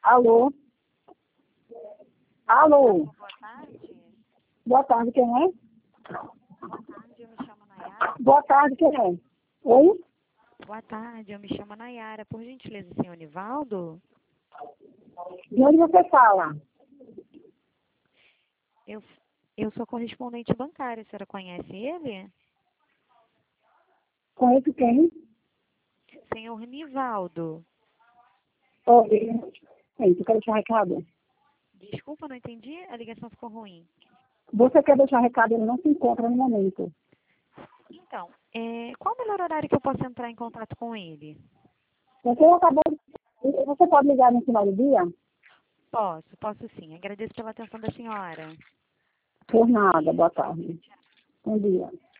Alô? Alô? Boa tarde. Boa tarde, quem é? Boa tarde, eu me chamo Nayara. Boa tarde, quem é? Oi? Boa tarde, eu me chamo Nayara. Por gentileza, senhor Nivaldo? De onde você fala? Eu sou correspondente bancária. A senhora conhece ele? Conheço quem? Senhor Nivaldo. Oi. Oi, tu quer deixar recado? Desculpa, não entendi. A ligação ficou ruim. Você quer deixar recado, ele não se encontra no momento. Então, qual o melhor horário que eu posso entrar em contato com ele? Você pode ligar no final do dia? Posso sim. Agradeço pela atenção da senhora. Por nada, boa tarde. Bom dia.